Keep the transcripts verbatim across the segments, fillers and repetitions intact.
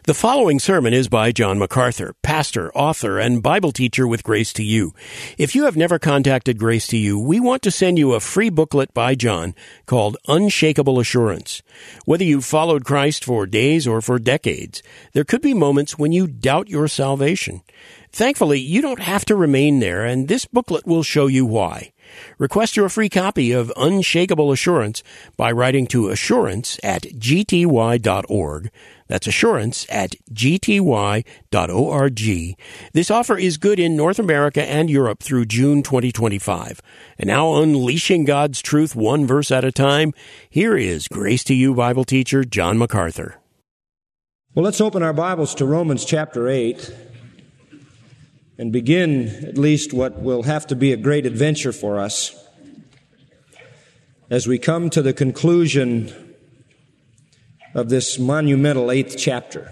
The following sermon is by John MacArthur, pastor, author, and Bible teacher with Grace to You. If you have never contacted Grace to You, we want to send you a free booklet by John called Unshakable Assurance. Whether you've followed Christ for days or for decades, there could be moments when you doubt your salvation. Thankfully, you don't have to remain there, and this booklet will show you why. Request your free copy of Unshakable Assurance by writing to assurance at g t y dot org. That's assurance at g t y dot org. This offer is good in North America and Europe through June twenty twenty-five. And now, unleashing God's truth one verse at a time, here is Grace to You Bible teacher John MacArthur. Well, let's open our Bibles to Romans chapter eight and begin at least what will have to be a great adventure for us as we come to the conclusion of this monumental eighth chapter.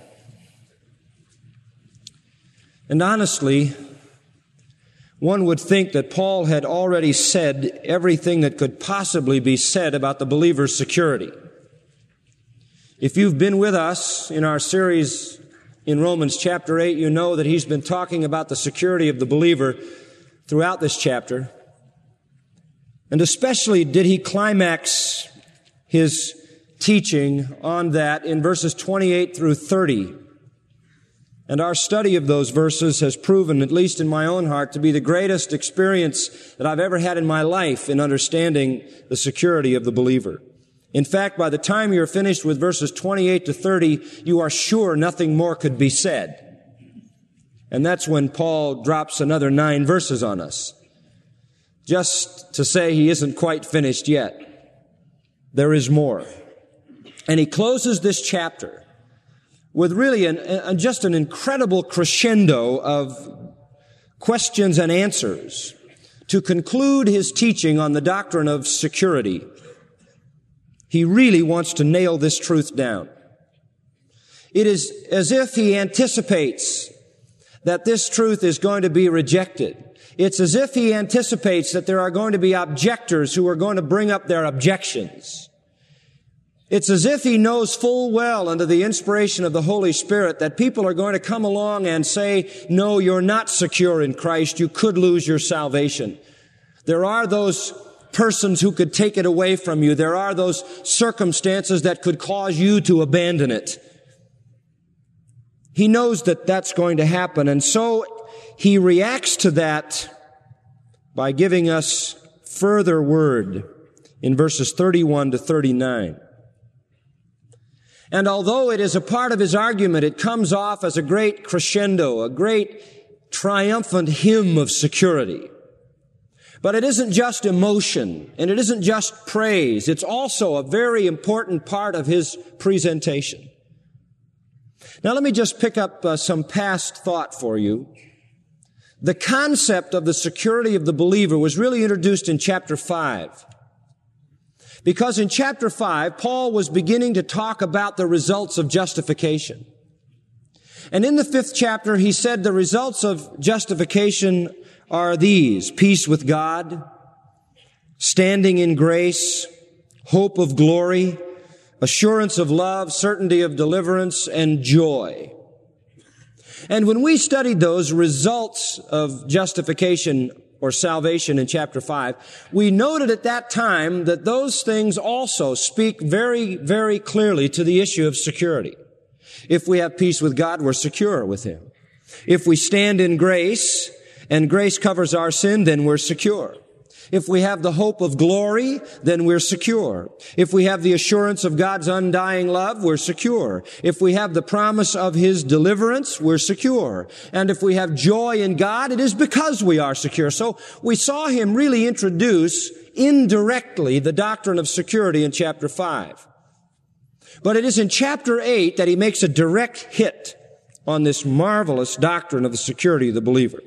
And honestly, one would think that Paul had already said everything that could possibly be said about the believer's security. If you've been with us in our series in Romans chapter eight, you know that he's been talking about the security of the believer throughout this chapter. And especially did he climax his teaching on that in verses twenty-eight through thirty. And our study of those verses has proven, at least in my own heart, to be the greatest experience that I've ever had in my life in understanding the security of the believer. In fact, by the time you're finished with verses twenty-eight to thirty, you are sure nothing more could be said. And that's when Paul drops another nine verses on us, just to say he isn't quite finished yet. There is more. And he closes this chapter with really an, an, just an incredible crescendo of questions and answers to conclude his teaching on the doctrine of security. He really wants to nail this truth down. It is as if he anticipates that this truth is going to be rejected. It's as if he anticipates that there are going to be objectors who are going to bring up their objections. It's as if he knows full well, under the inspiration of the Holy Spirit, that people are going to come along and say, no, you're not secure in Christ. You could lose your salvation. There are those persons who could take it away from you. There are those circumstances that could cause you to abandon it. He knows that that's going to happen, and so he reacts to that by giving us further word in verses thirty-one to thirty-nine. And although it is a part of his argument, it comes off as a great crescendo, a great triumphant hymn of security. But it isn't just emotion, and it isn't just praise. It's also a very important part of his presentation. Now let me just pick up uh, some past thought for you. The concept of the security of the believer was really introduced in chapter five. Because in chapter five, Paul was beginning to talk about the results of justification. And in the fifth chapter, he said the results of justification are these: peace with God, standing in grace, hope of glory, assurance of love, certainty of deliverance, and joy. And when we studied those results of justification or salvation in chapter five, we noted at that time that those things also speak very, very clearly to the issue of security. If we have peace with God, we're secure with Him. If we stand in grace, and grace covers our sin, then we're secure. If we have the hope of glory, then we're secure. If we have the assurance of God's undying love, we're secure. If we have the promise of His deliverance, we're secure. And if we have joy in God, it is because we are secure. So we saw him really introduce indirectly the doctrine of security in chapter five. But it is in chapter eight that he makes a direct hit on this marvelous doctrine of the security of the believer.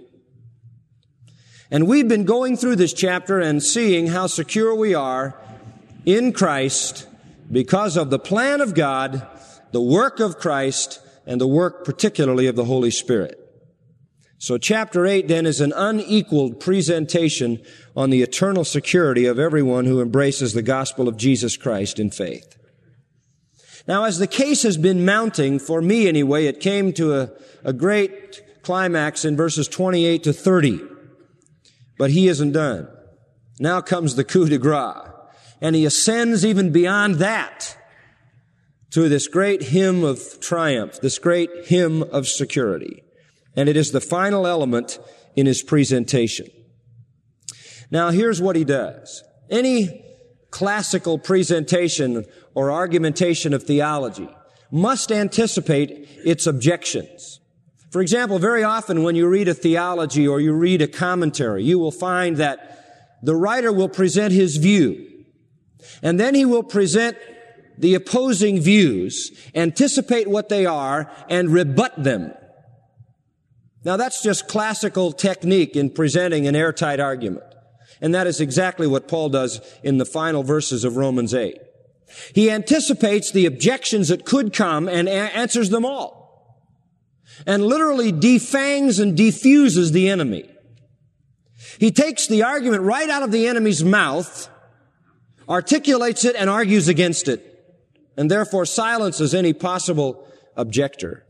And we've been going through this chapter and seeing how secure we are in Christ because of the plan of God, the work of Christ, and the work particularly of the Holy Spirit. So chapter eight then is an unequaled presentation on the eternal security of everyone who embraces the gospel of Jesus Christ in faith. Now, as the case has been mounting, for me anyway, it came to a, a great climax in verses twenty-eight to thirty. But he isn't done. Now comes the coup de grace. And he ascends even beyond that to this great hymn of triumph, this great hymn of security. And it is the final element in his presentation. Now, here's what he does. Any classical presentation or argumentation of theology must anticipate its objections. For example, very often when you read a theology or you read a commentary, you will find that the writer will present his view, and then he will present the opposing views, anticipate what they are, and rebut them. Now, that's just classical technique in presenting an airtight argument. And that is exactly what Paul does in the final verses of Romans eight. He anticipates the objections that could come and a- answers them all. And literally defangs and defuses the enemy. He takes the argument right out of the enemy's mouth, articulates it, and argues against it, and therefore silences any possible objector.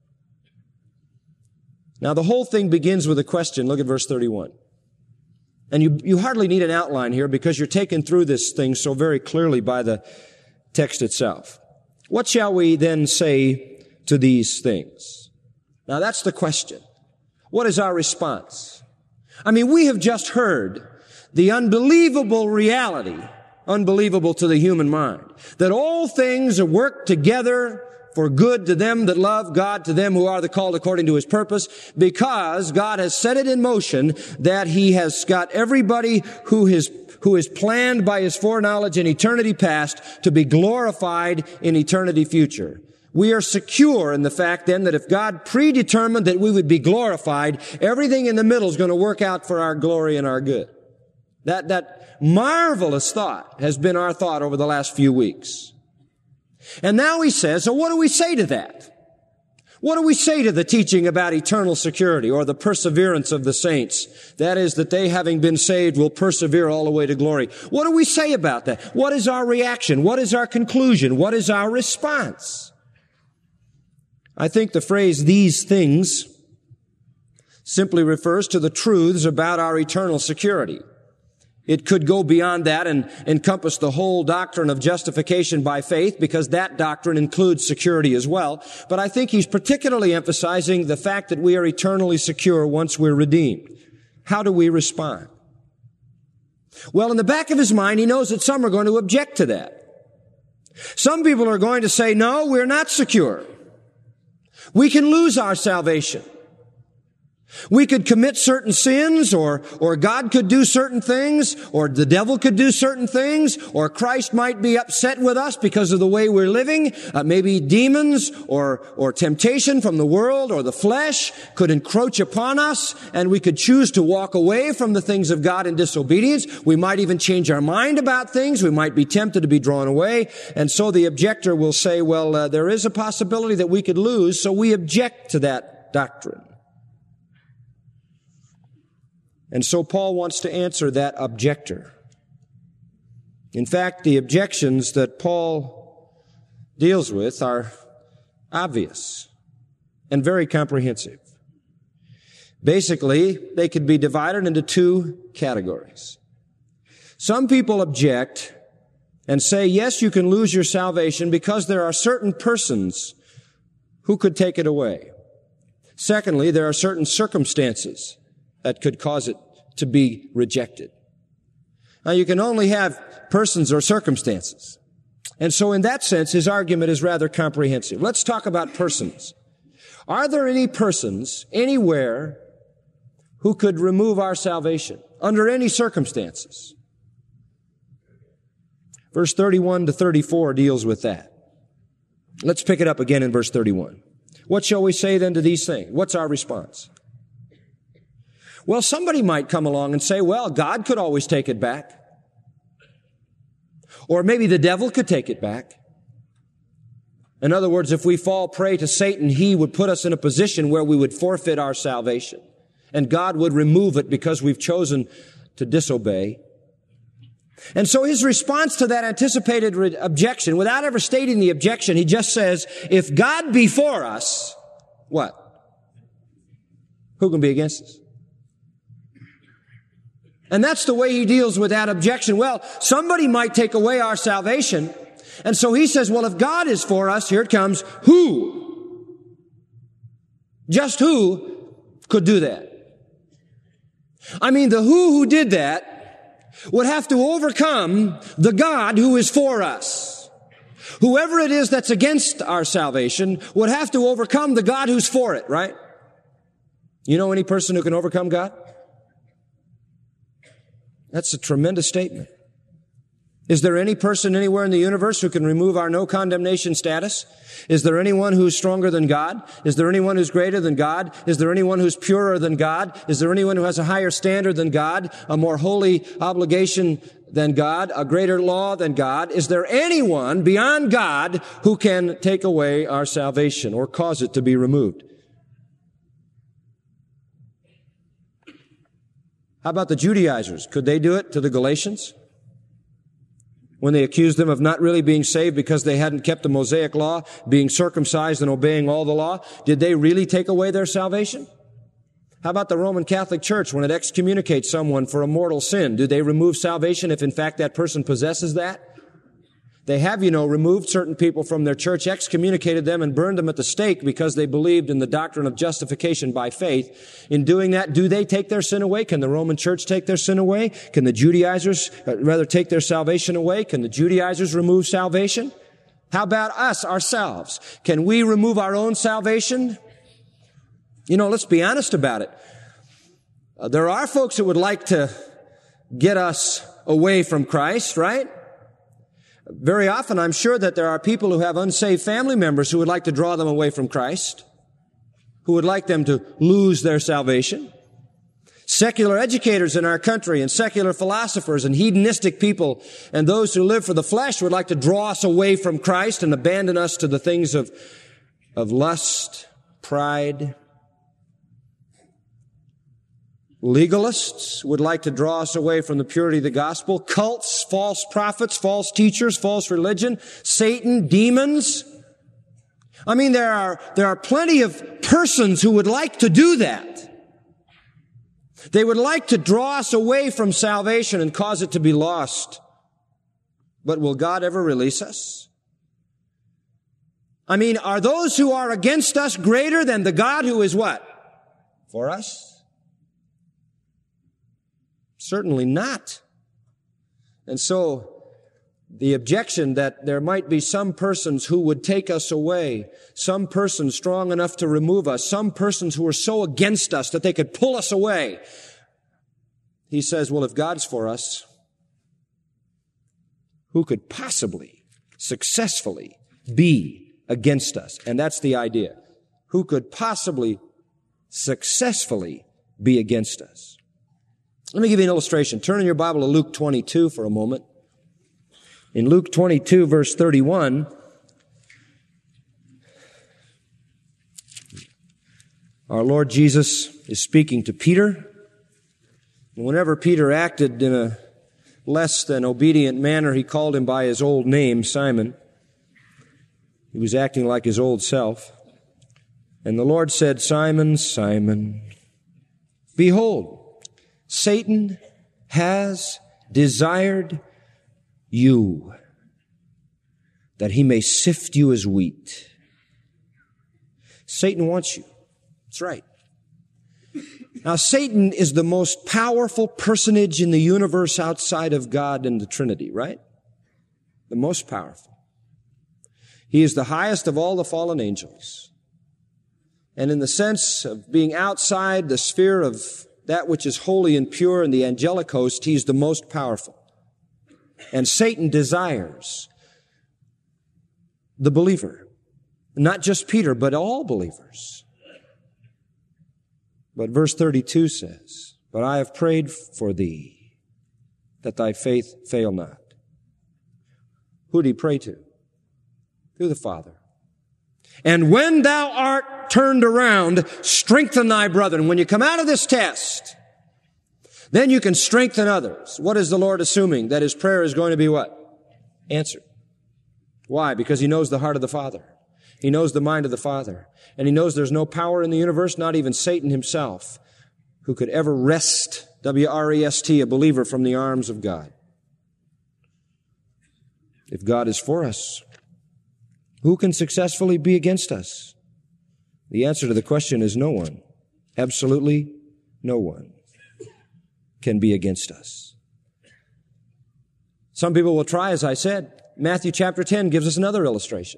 Now, the whole thing begins with a question. Look at verse thirty-one. And you, you hardly need an outline here because you're taken through this thing so very clearly by the text itself. What shall we then say to these things? Now, that's the question. What is our response? I mean, we have just heard the unbelievable reality, unbelievable to the human mind, that all things work together for good to them that love God, to them who are the called according to his purpose, because God has set it in motion that he has got everybody who is, who is planned by his foreknowledge in eternity past to be glorified in eternity future. We are secure in the fact then that if God predetermined that we would be glorified, everything in the middle is going to work out for our glory and our good. That, that marvelous thought has been our thought over the last few weeks. And now he says, so what do we say to that? What do we say to the teaching about eternal security or the perseverance of the saints? That is, that they, having been saved, will persevere all the way to glory. What do we say about that? What is our reaction? What is our conclusion? What is our response? I think the phrase, these things, simply refers to the truths about our eternal security. It could go beyond that and encompass the whole doctrine of justification by faith, because that doctrine includes security as well. But I think he's particularly emphasizing the fact that we are eternally secure once we're redeemed. How do we respond? Well, in the back of his mind, he knows that some are going to object to that. Some people are going to say, no, we're not secure. We can lose our salvation. We could commit certain sins, or, or God could do certain things, or the devil could do certain things, or Christ might be upset with us because of the way we're living. Uh, maybe demons or, or temptation from the world or the flesh could encroach upon us, and we could choose to walk away from the things of God in disobedience. We might even change our mind about things. We might be tempted to be drawn away. And so the objector will say, well, uh, there is a possibility that we could lose, so we object to that doctrine. And so Paul wants to answer that objector. In fact, the objections that Paul deals with are obvious and very comprehensive. Basically, they could be divided into two categories. Some people object and say, yes, you can lose your salvation because there are certain persons who could take it away. Secondly, there are certain circumstances that could cause it to be rejected. Now, you can only have persons or circumstances. And so in that sense, his argument is rather comprehensive. Let's talk about persons. Are there any persons anywhere who could remove our salvation under any circumstances? Verse thirty-one to thirty-four deals with that. Let's pick it up again in verse thirty-one. What shall we say then to these things? What's our response? Well, somebody might come along and say, well, God could always take it back. Or maybe the devil could take it back. In other words, if we fall prey to Satan, he would put us in a position where we would forfeit our salvation. And God would remove it because we've chosen to disobey. And so his response to that anticipated re- objection, without ever stating the objection, he just says, if God be for us, what? Who can be against us? And that's the way he deals with that objection. Well, somebody might take away our salvation. And so he says, well, if God is for us, here it comes, who? Just who could do that? I mean, the who who did that would have to overcome the God who is for us. Whoever it is that's against our salvation would have to overcome the God who's for it, right? You know any person who can overcome God? That's a tremendous statement. Is there any person anywhere in the universe who can remove our no condemnation status? Is there anyone who's stronger than God? Is there anyone who's greater than God? Is there anyone who's purer than God? Is there anyone who has a higher standard than God, a more holy obligation than God, a greater law than God? Is there anyone beyond God who can take away our salvation or cause it to be removed? How about the Judaizers? Could they do it to the Galatians? When they accused them of not really being saved because they hadn't kept the Mosaic law, being circumcised and obeying all the law, did they really take away their salvation? How about the Roman Catholic Church when it excommunicates someone for a mortal sin? Do they remove salvation if in fact that person possesses that? They have, you know, removed certain people from their church, excommunicated them, and burned them at the stake because they believed in the doctrine of justification by faith. In doing that, do they take their sin away? Can the Roman Church take their sin away? Can the Judaizers uh, rather take their salvation away? Can the Judaizers remove salvation? How about us, ourselves? Can we remove our own salvation? You know, let's be honest about it. Uh, there are folks that would like to get us away from Christ, right? Very often, I'm sure that there are people who have unsaved family members who would like to draw them away from Christ, who would like them to lose their salvation. Secular educators in our country and secular philosophers and hedonistic people and those who live for the flesh would like to draw us away from Christ and abandon us to the things of, of lust, pride. Legalists would like to draw us away from the purity of the gospel. Cults, false prophets, false teachers, false religion, Satan, demons. I mean, there are, there are plenty of persons who would like to do that. They would like to draw us away from salvation and cause it to be lost. But will God ever release us? I mean, are those who are against us greater than the God who is what? For us? Certainly not. And so, the objection that there might be some persons who would take us away, some persons strong enough to remove us, some persons who are so against us that they could pull us away. He says, well, if God's for us, who could possibly, successfully be against us? And that's the idea. Who could possibly, successfully be against us? Let me give you an illustration. Turn in your Bible to Luke twenty-two for a moment. In Luke twenty-two, verse thirty-one, our Lord Jesus is speaking to Peter. And whenever Peter acted in a less than obedient manner, he called him by his old name, Simon. He was acting like his old self. And the Lord said, Simon, Simon, behold, Satan has desired you, that he may sift you as wheat. Satan wants you. That's right. Now, Satan is the most powerful personage in the universe outside of God and the Trinity, right? The most powerful. He is the highest of all the fallen angels. And in the sense of being outside the sphere of that which is holy and pure in the angelic host, he's the most powerful. And Satan desires the believer. Not just Peter, but all believers. But verse thirty-two says, but I have prayed for thee, that thy faith fail not. Who did he pray to? To the Father. And when thou art turned around, strengthen thy brethren. When you come out of this test, Then you can strengthen others. What is the Lord assuming? That his prayer is going to be what? Answered. Why? Because he knows the heart of the Father. He knows the mind of the Father. And he knows there's no power in the universe, not even Satan himself, who could ever wrest, W R E S T, a believer from the arms of God. If God is for us, who can successfully be against us? The answer to the question is no one. Absolutely no one can be against us. Some people will try, as I said. Matthew chapter ten gives us another illustration.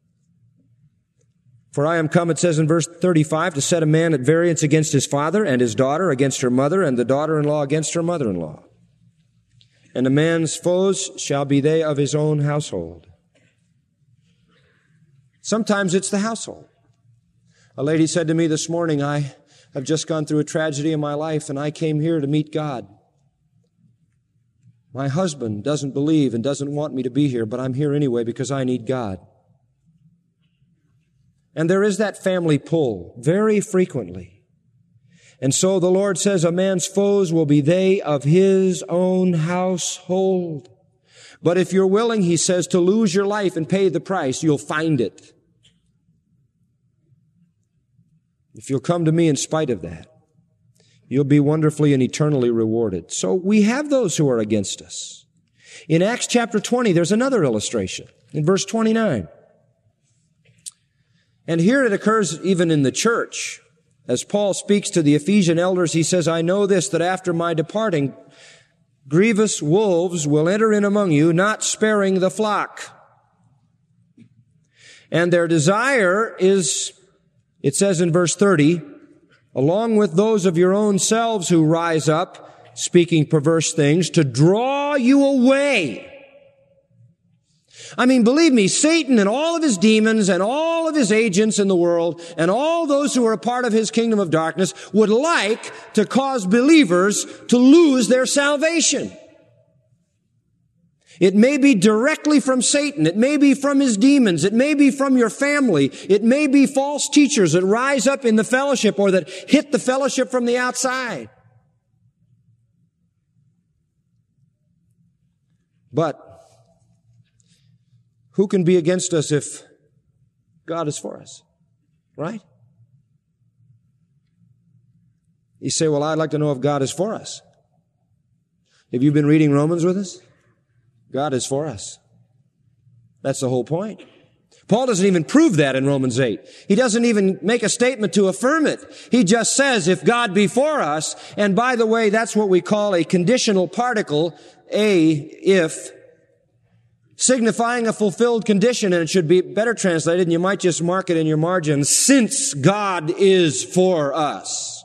For I am come, it says in verse thirty-five, to set a man at variance against his father, and his daughter against her mother, and the daughter-in-law against her mother-in-law. And a man's foes shall be they of his own household. Sometimes it's the household. A lady said to me this morning, I have just gone through a tragedy in my life, and I came here to meet God. My husband doesn't believe and doesn't want me to be here, but I'm here anyway because I need God. And there is that family pull very frequently. And so the Lord says a man's foes will be they of his own household. But if you're willing, he says, to lose your life and pay the price, you'll find it. If you'll come to me in spite of that, you'll be wonderfully and eternally rewarded. So we have those who are against us. In Acts chapter twenty, there's another illustration. In verse twenty-nine. And here it occurs even in the church. As Paul speaks to the Ephesian elders, he says, I know this, that after my departing, grievous wolves will enter in among you, not sparing the flock. And their desire is, it says in verse thirty, along with those of your own selves who rise up, speaking perverse things, to draw you away. I mean, believe me, Satan and all of his demons and all of his agents in the world and all those who are a part of his kingdom of darkness would like to cause believers to lose their salvation. It may be directly from Satan. It may be from his demons. It may be from your family. It may be false teachers that rise up in the fellowship or that hit the fellowship from the outside. But who can be against us if God is for us? Right? You say, well, I'd like to know if God is for us. Have you been reading Romans with us? God is for us. That's the whole point. Paul doesn't even prove that in Romans eight. He doesn't even make a statement to affirm it. He just says, if God be for us, and by the way, that's what we call a conditional particle, a, if, signifying a fulfilled condition, and it should be better translated, and you might just mark it in your margin, since God is for us.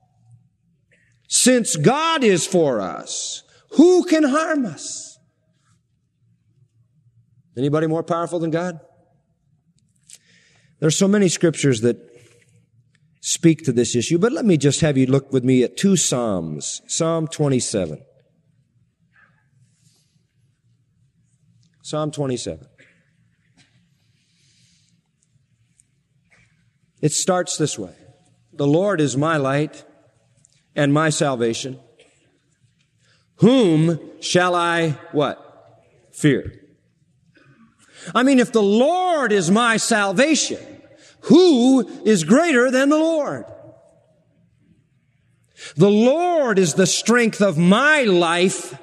Since God is for us, who can harm us? Anybody more powerful than God? There's so many scriptures that speak to this issue, but let me just have you look with me at two Psalms. Psalm twenty-seven. Psalm twenty-seven. It starts this way. The Lord is my light and my salvation. Whom shall I, what? Fear. I mean, if the Lord is my salvation, who is greater than the Lord? The Lord is the strength of my life.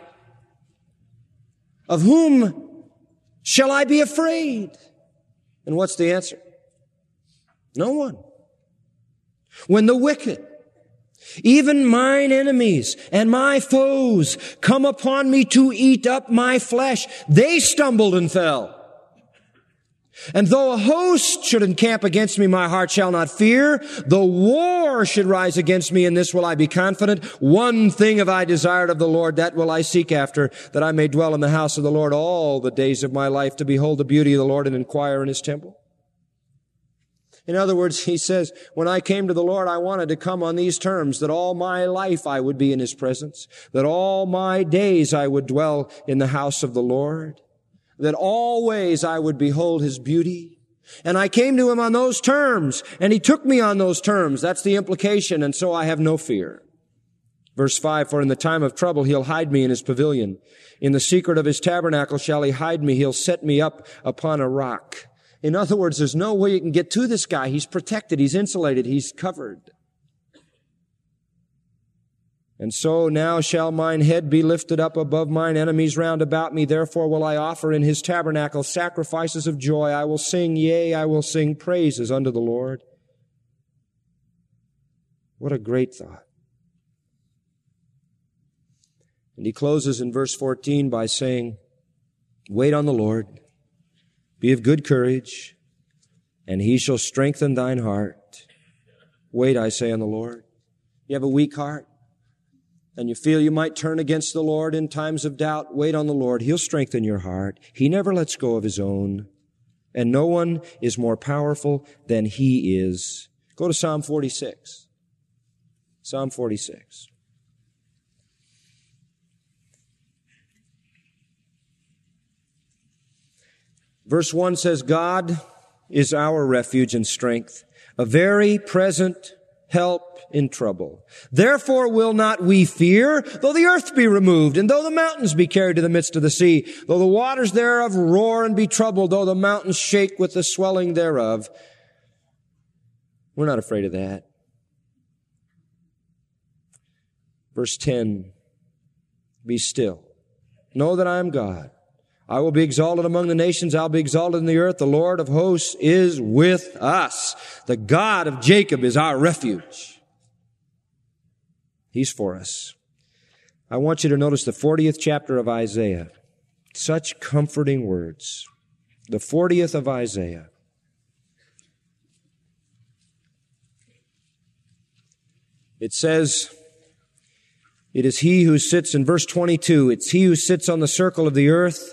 Of whom shall I be afraid? And what's the answer? No one. When the wicked, even mine enemies and my foes, come upon me to eat up my flesh, they stumbled and fell. And though a host should encamp against me, my heart shall not fear. Though war should rise against me, in this will I be confident. One thing have I desired of the Lord, that will I seek after, that I may dwell in the house of the Lord all the days of my life, to behold the beauty of the Lord and inquire in his temple. In other words, he says, when I came to the Lord, I wanted to come on these terms, that all my life I would be in his presence, that all my days I would dwell in the house of the Lord, that always I would behold his beauty. And I came to him on those terms, and he took me on those terms. That's the implication, and so I have no fear. Verse five, for in the time of trouble he'll hide me in his pavilion. In the secret of his tabernacle shall he hide me. He'll set me up upon a rock. In other words, there's no way you can get to this guy. He's protected. He's insulated. He's covered. And so now shall mine head be lifted up above mine enemies round about me. Therefore will I offer in his tabernacle sacrifices of joy. I will sing, yea, I will sing praises unto the Lord. What a great thought. And he closes in verse fourteen by saying, wait on the Lord, be of good courage, and he shall strengthen thine heart. Wait, I say, on the Lord. You have a weak heart, and you feel you might turn against the Lord in times of doubt. Wait on the Lord. He'll strengthen your heart. He never lets go of his own, and no one is more powerful than he is. Go to Psalm forty-six. Psalm forty-six. Verse one says, God is our refuge and strength, a very present help in trouble. Therefore will not we fear, though the earth be removed, and though the mountains be carried to the midst of the sea, though the waters thereof roar and be troubled, though the mountains shake with the swelling thereof. We're not afraid of that. Verse ten, be still. Know that I am God. I will be exalted among the nations. I'll be exalted in the earth. The Lord of hosts is with us. The God of Jacob is our refuge. He's for us. I want you to notice the fortieth chapter of Isaiah. Such comforting words. The fortieth of Isaiah. It says, it is he who sits, in verse twenty-two, it's he who sits on the circle of the earth,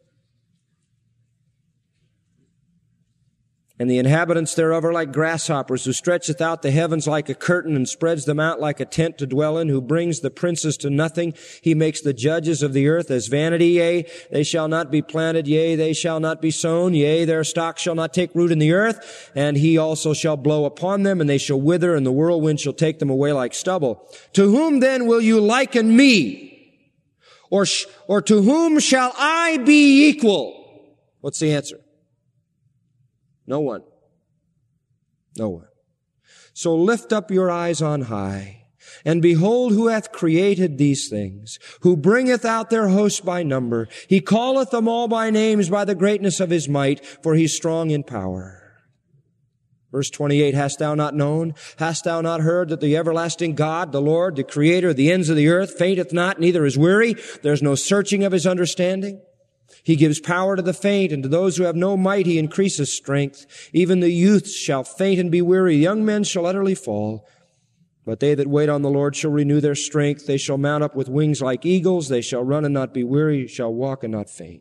and the inhabitants thereof are like grasshoppers, who stretcheth out the heavens like a curtain and spreads them out like a tent to dwell in, who brings the princes to nothing. He makes the judges of the earth as vanity. Yea, they shall not be planted. Yea, they shall not be sown. Yea, their stock shall not take root in the earth. And he also shall blow upon them, and they shall wither, and the whirlwind shall take them away like stubble. To whom then will you liken me? Or, sh- or to whom shall I be equal? What's the answer? No one. No one. So lift up your eyes on high, and behold who hath created these things, who bringeth out their hosts by number. He calleth them all by names by the greatness of his might, for he is strong in power. Verse twenty-eight, hast thou not known? Hast thou not heard that the everlasting God, the Lord, the Creator of the ends of the earth, fainteth not, neither is weary? There's no searching of his understanding. He gives power to the faint, and to those who have no might he increases strength. Even the youths shall faint and be weary. Young men shall utterly fall. But they that wait on the Lord shall renew their strength. They shall mount up with wings like eagles. They shall run and not be weary, shall walk and not faint.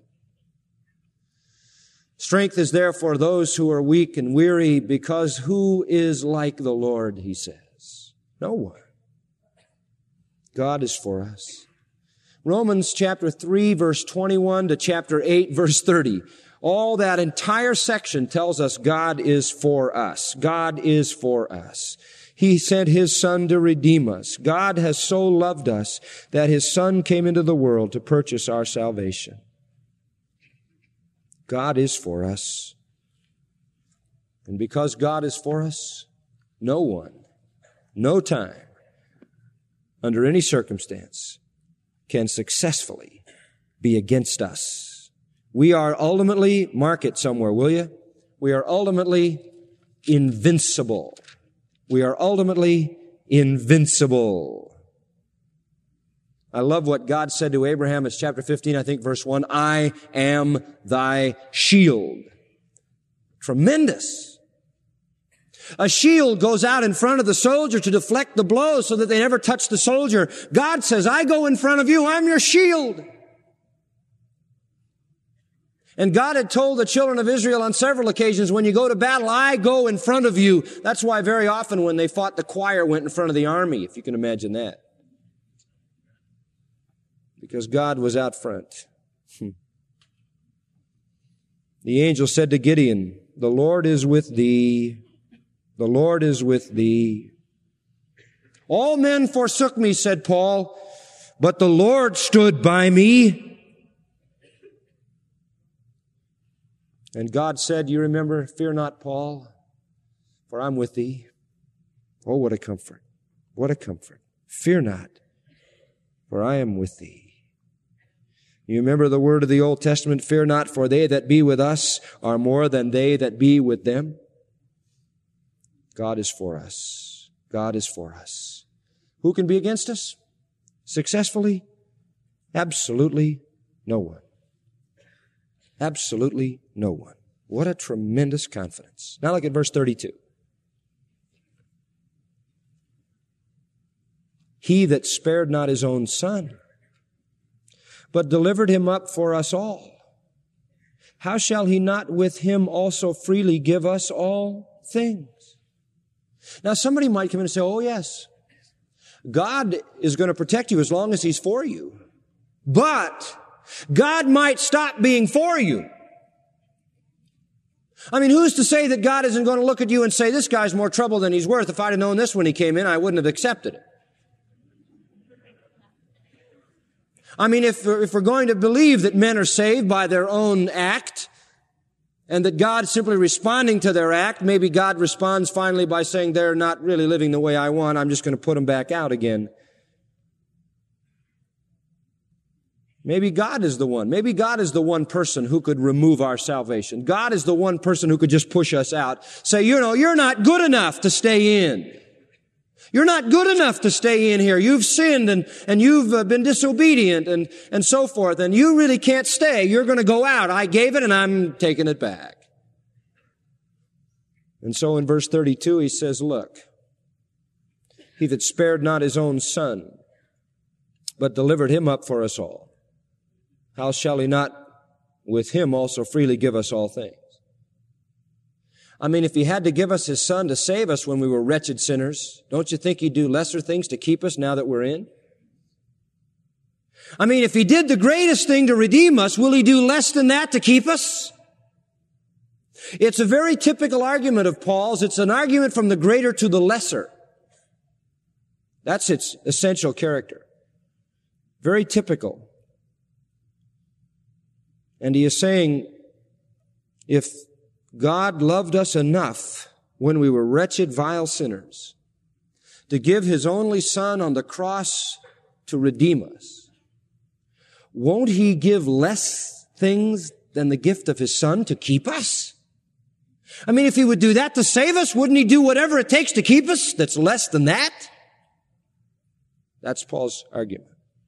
Strength is there for those who are weak and weary, because who is like the Lord, he says? No one. God is for us. Romans chapter three, verse twenty-one to chapter eight, verse thirty. All that entire section tells us God is for us. God is for us. He sent his Son to redeem us. God has so loved us that his Son came into the world to purchase our salvation. God is for us. And because God is for us, no one, no time, under any circumstance, can successfully be against us. We are ultimately, mark it somewhere, will you? We are ultimately invincible. We are ultimately invincible. I love what God said to Abraham. It's chapter fifteen, I think, verse one. I am thy shield. Tremendous. A shield goes out in front of the soldier to deflect the blows so that they never touch the soldier. God says, I go in front of you. I'm your shield. And God had told the children of Israel on several occasions, when you go to battle, I go in front of you. That's why very often when they fought, the choir went in front of the army, if you can imagine that. Because God was out front. The angel said to Gideon, the Lord is with thee. The Lord is with thee. All men forsook me, said Paul, but the Lord stood by me. And God said, you remember, fear not, Paul, for I'm with thee. Oh, what a comfort. What a comfort. Fear not, for I am with thee. You remember the word of the Old Testament, fear not, for they that be with us are more than they that be with them. God is for us. God is for us. Who can be against us? Successfully? Absolutely no one. Absolutely no one. What a tremendous confidence. Now look at verse thirty-two. He that spared not his own son, but delivered him up for us all, how shall he not with him also freely give us all things? Now somebody might come in and say, oh yes, God is going to protect you as long as He's for you. But God might stop being for you. I mean, who's to say that God isn't going to look at you and say, this guy's more trouble than he's worth. If I'd have known this when he came in, I wouldn't have accepted it. I mean, if, if we're going to believe that men are saved by their own act, and that God's simply responding to their act, maybe God responds finally by saying, they're not really living the way I want, I'm just going to put them back out again. Maybe God is the one. Maybe God is the one person who could remove our salvation. God is the one person who could just push us out. Say, you know, you're not good enough to stay in. You're not good enough to stay in here. You've sinned and, and you've uh, been disobedient and, and so forth. And you really can't stay. You're going to go out. I gave it and I'm taking it back. And so in verse thirty-two, he says, look, he that spared not his own son, but delivered him up for us all, how shall he not with him also freely give us all things? I mean, if he had to give us his son to save us when we were wretched sinners, don't you think he'd do lesser things to keep us now that we're in? I mean, if he did the greatest thing to redeem us, will he do less than that to keep us? It's a very typical argument of Paul's. It's an argument from the greater to the lesser. That's its essential character. Very typical. And he is saying, if God loved us enough when we were wretched, vile sinners to give His only Son on the cross to redeem us, won't He give less things than the gift of His Son to keep us? I mean, if He would do that to save us, wouldn't He do whatever it takes to keep us that's less than that? That's Paul's argument.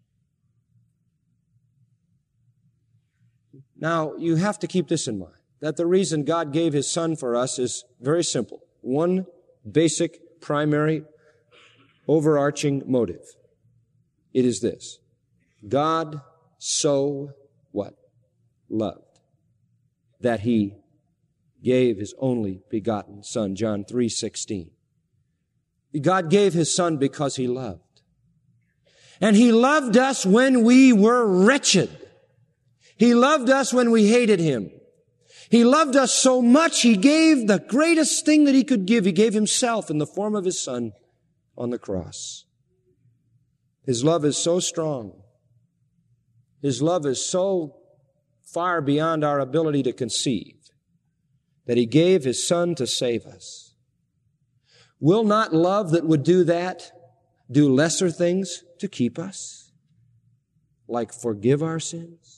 Now, you have to keep this in mind, that the reason God gave His Son for us is very simple. One basic, primary, overarching motive. It is this. God so what? Loved. That He gave His only begotten Son, John three sixteen. God gave His Son because He loved. And He loved us when we were wretched. He loved us when we hated Him. He loved us so much, He gave the greatest thing that He could give. He gave Himself in the form of His Son on the cross. His love is so strong. His love is so far beyond our ability to conceive that He gave His Son to save us. Will not love that would do that do lesser things to keep us? Like forgive our sins?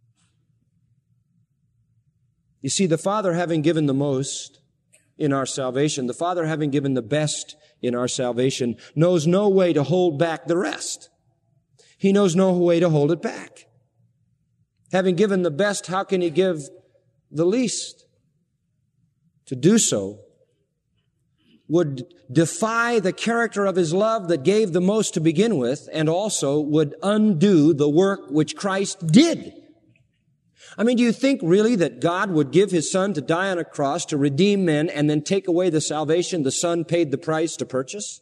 You see, the Father having given the most in our salvation, the Father having given the best in our salvation, knows no way to hold back the rest. He knows no way to hold it back. Having given the best, how can He give the least? To do so would defy the character of His love that gave the most to begin with, and also would undo the work which Christ did. I mean, do you think really that God would give His Son to die on a cross to redeem men and then take away the salvation the Son paid the price to purchase?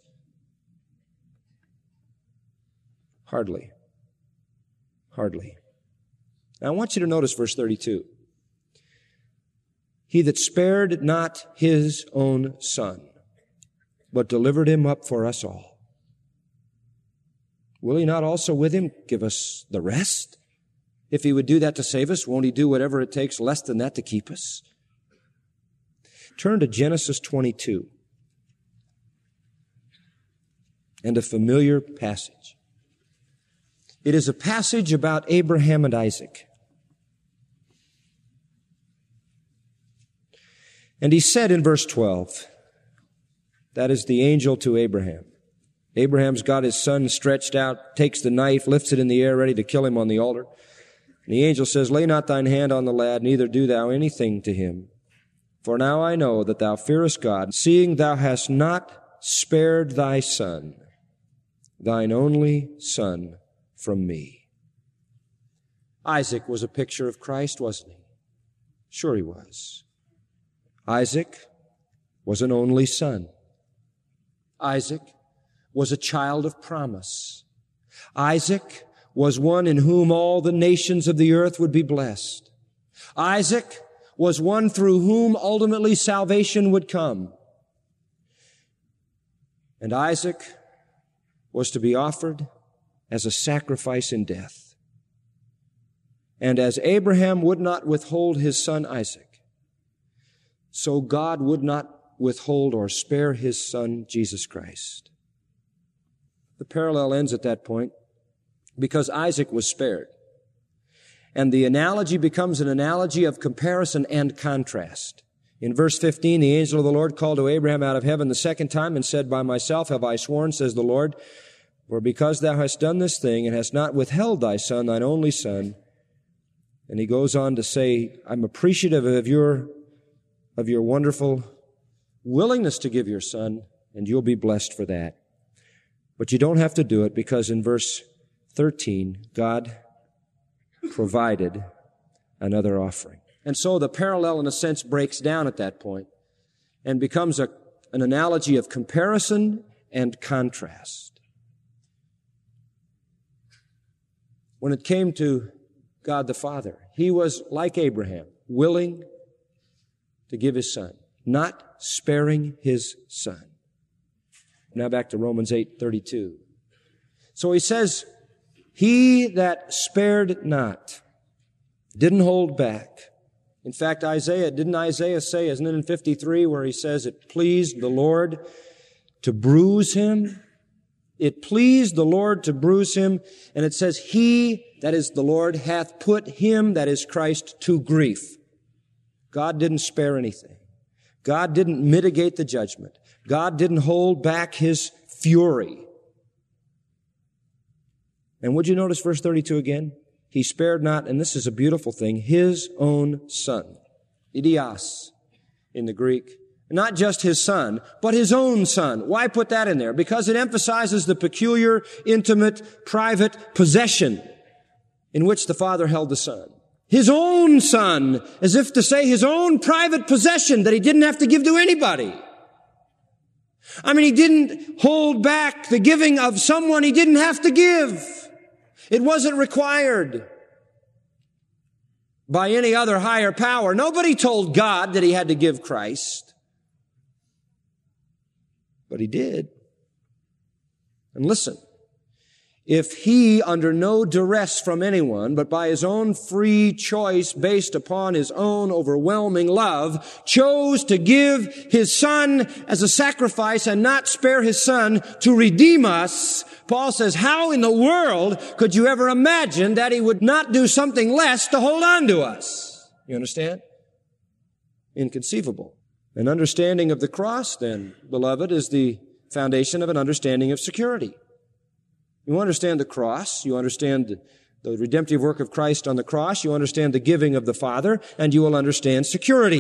Hardly. Hardly. Now I want you to notice verse thirty-two. He that spared not His own Son, but delivered Him up for us all. will he not also with him give us the rest? If he would do that to save us, won't he do whatever it takes less than that to keep us? Turn to Genesis twenty-two and a familiar passage. It is a passage about Abraham and Isaac. And he said in verse twelve, that is the angel to Abraham. Abraham's got his son stretched out, takes the knife, lifts it in the air, ready to kill him on the altar. And the angel says, lay not thine hand on the lad, neither do thou anything to him. For now I know that thou fearest God, seeing thou hast not spared thy son, thine only son, from me. Isaac was a picture of Christ, wasn't he? Sure he was. Isaac was an only son. Isaac was a child of promise. Isaac was one in whom all the nations of the earth would be blessed. Isaac was one through whom ultimately salvation would come. And Isaac was to be offered as a sacrifice in death. And as Abraham would not withhold his son Isaac, so God would not withhold or spare his son Jesus Christ. The parallel ends at that point because Isaac was spared. And the analogy becomes an analogy of comparison and contrast. In verse fifteen, the angel of the Lord called to Abraham out of heaven the second time and said, by myself have I sworn, says the Lord, for because thou hast done this thing and hast not withheld thy son, thine only son. And he goes on to say, I'm appreciative of your, of your wonderful willingness to give your son, and you'll be blessed for that. But you don't have to do it because in verse thirteen, God provided another offering. And so the parallel, in a sense, breaks down at that point and becomes a, an analogy of comparison and contrast. When it came to God the Father, he was like Abraham, willing to give his son, not sparing his son. Now back to Romans eight thirty-two. So he says, he that spared not, didn't hold back. In fact, Isaiah, didn't Isaiah say, isn't it in fifty-three, where he says, it pleased the Lord to bruise him? It pleased the Lord to bruise him. And it says, he, that is the Lord, hath put him, that is Christ, to grief. God didn't spare anything. God didn't mitigate the judgment. God didn't hold back his fury. And would you notice verse thirty-two again? He spared not, and this is a beautiful thing, his own son. Idios in the Greek. Not just his son, but his own son. Why put that in there? Because it emphasizes the peculiar, intimate, private possession in which the Father held the Son. His own son, as if to say his own private possession that he didn't have to give to anybody. I mean, he didn't hold back the giving of someone he didn't have to give. It wasn't required by any other higher power. Nobody told God that he had to give Christ. But he did. And listen, if he, under no duress from anyone, but by his own free choice based upon his own overwhelming love, chose to give his son as a sacrifice and not spare his son to redeem us, Paul says, how in the world could you ever imagine that he would not do something less to hold on to us? You understand? Inconceivable. An understanding of the cross, then, beloved, is the foundation of an understanding of security. You understand the cross, you understand the redemptive work of Christ on the cross, you understand the giving of the Father, and you will understand security.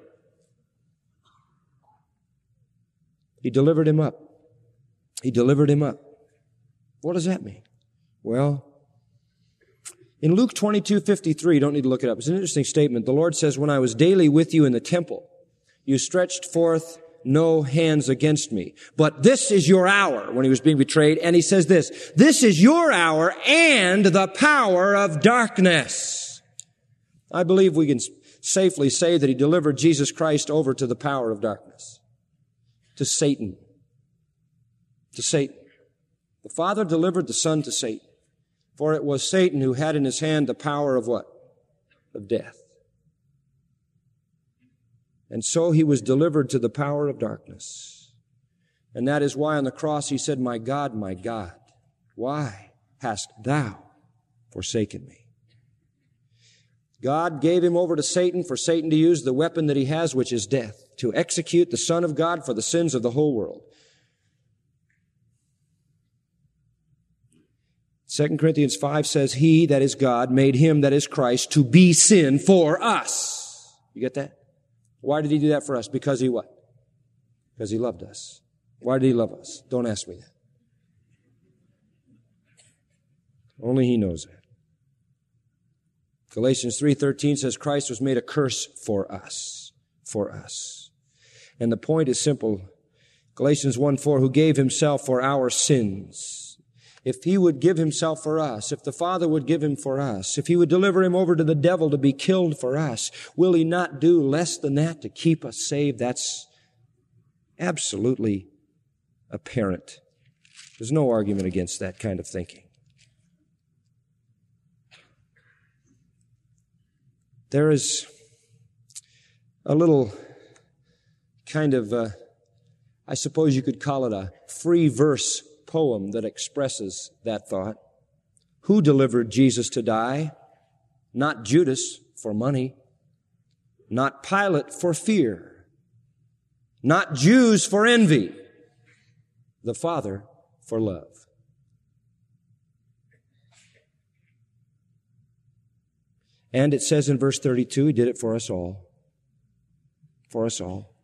He delivered him up. He delivered him up. What does that mean? Well, in Luke twenty-two fifty-three, you don't need to look it up. It's an interesting statement. The Lord says, when I was daily with you in the temple, you stretched forth no hands against me. But this is your hour, when he was being betrayed. And he says this, this is your hour and the power of darkness. I believe we can safely say that he delivered Jesus Christ over to the power of darkness. To Satan. To Satan. The Father delivered the Son to Satan, for it was Satan who had in his hand the power of what? Of death. And so he was delivered to the power of darkness. And that is why on the cross he said, "My God, my God, why hast thou forsaken me?" God gave him over to Satan for Satan to use the weapon that he has, which is death, to execute the Son of God for the sins of the whole world. Second Corinthians five says, "He, that is God, made him, that is Christ, to be sin for us." You get that? Why did he do that for us? Because he what? Because he loved us. Why did he love us? Don't ask me that. Only he knows that. Galatians three thirteen says Christ was made a curse for us. For us. And the point is simple. Galatians one four, who gave himself for our sins. If he would give himself for us, if the Father would give him for us, if he would deliver him over to the devil to be killed for us, will he not do less than that to keep us saved? That's absolutely apparent. There's no argument against that kind of thinking. There is a little kind of, uh, I suppose you could call it a free verse poem that expresses that thought. Who delivered Jesus to die? Not Judas for money, not Pilate for fear, not Jews for envy, the Father for love. And it says in verse thirty-two, he did it for us all. For us all.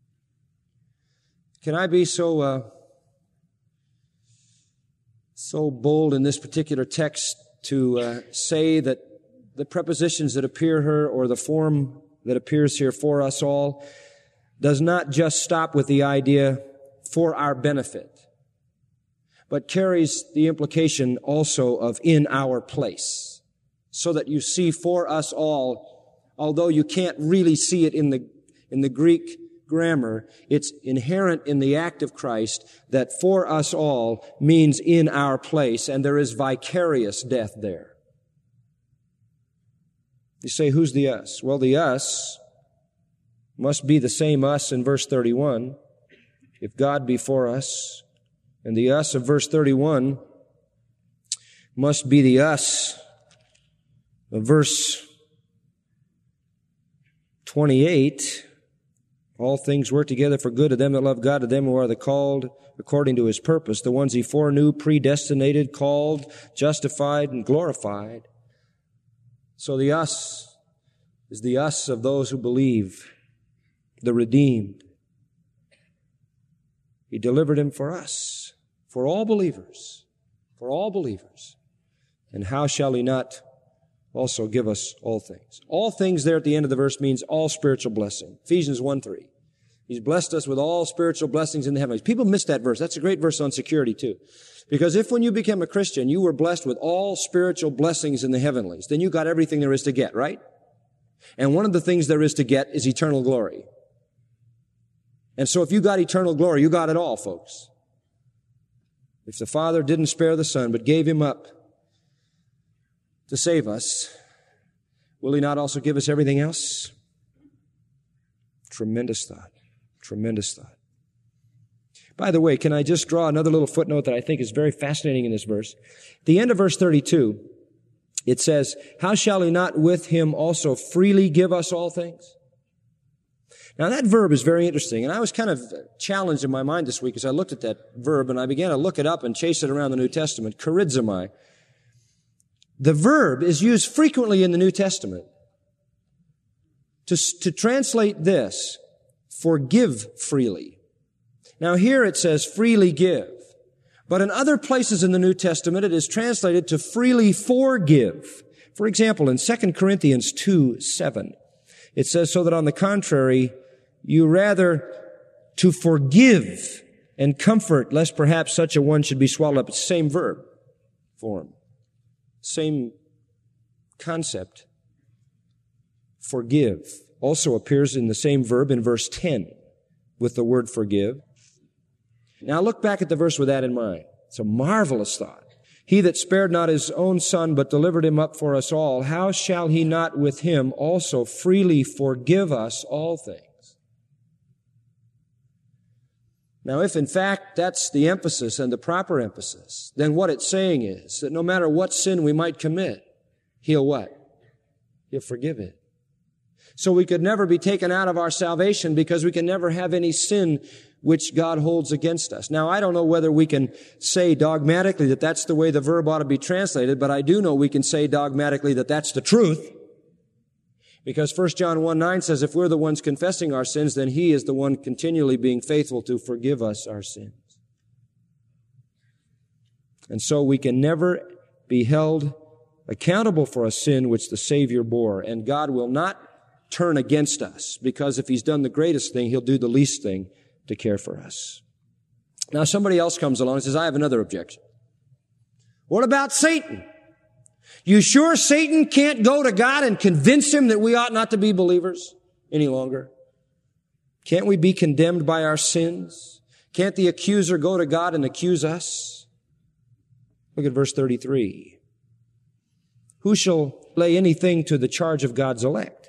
Can I be so uh, so bold in this particular text to uh, say that the prepositions that appear here, or the form that appears here, for us all, does not just stop with the idea for our benefit, but carries the implication also of in our place. So that you see for us all, although you can't really see it in the, in the Greek grammar, it's inherent in the act of Christ that for us all means in our place, and there is vicarious death there. You say, who's the us? Well, the us must be the same us in verse thirty-one, if God be for us. And the us of verse thirty-one must be the us of verse twenty-eight. All things work together for good to them that love God, to them who are the called according to his purpose, the ones he foreknew, predestinated, called, justified, and glorified. So the us is the us of those who believe, the redeemed. He delivered him for us, for all believers, for all believers. And how shall he not also give us all things? All things there at the end of the verse means all spiritual blessing. Ephesians one three. He's blessed us with all spiritual blessings in the heavens. People miss that verse. That's a great verse on security too. Because if when you became a Christian, you were blessed with all spiritual blessings in the heavenlies, then you got everything there is to get, right? And one of the things there is to get is eternal glory. And so if you got eternal glory, you got it all, folks. If the Father didn't spare the Son, but gave him up to save us, will he not also give us everything else? Tremendous thought. Tremendous thought. By the way, can I just draw another little footnote that I think is very fascinating in this verse? At the end of verse thirty-two, it says, how shall he not with him also freely give us all things? Now that verb is very interesting, and I was kind of challenged in my mind this week as I looked at that verb, and I began to look it up and chase it around the New Testament, charizomai. The verb is used frequently in the New Testament to, to translate this, forgive freely. Now here it says freely give, but in other places in the New Testament it is translated to freely forgive. For example, in Second Corinthians two seven, it says, so that on the contrary, you rather to forgive and comfort, lest perhaps such a one should be swallowed up. It's the same verb form. Same concept. Forgive also appears in the same verb in verse ten with the word forgive. Now look back at the verse with that in mind. It's a marvelous thought. He that spared not his own son, but delivered him up for us all, how shall he not with him also freely forgive us all things? Now, if in fact that's the emphasis and the proper emphasis, then what it's saying is that no matter what sin we might commit, He'll what? He'll forgive it. So we could never be taken out of our salvation because we can never have any sin which God holds against us. Now, I don't know whether we can say dogmatically that that's the way the verb ought to be translated, but I do know we can say dogmatically that that's the truth. Because First John one nine says, if we're the ones confessing our sins, then He is the one continually being faithful to forgive us our sins. And so we can never be held accountable for a sin which the Savior bore. And God will not turn against us, because if He's done the greatest thing, He'll do the least thing to care for us. Now somebody else comes along and says, I have another objection. What about Satan? You sure Satan can't go to God and convince Him that we ought not to be believers any longer? Can't we be condemned by our sins? Can't the accuser go to God and accuse us? Look at verse thirty-three. Who shall lay anything to the charge of God's elect?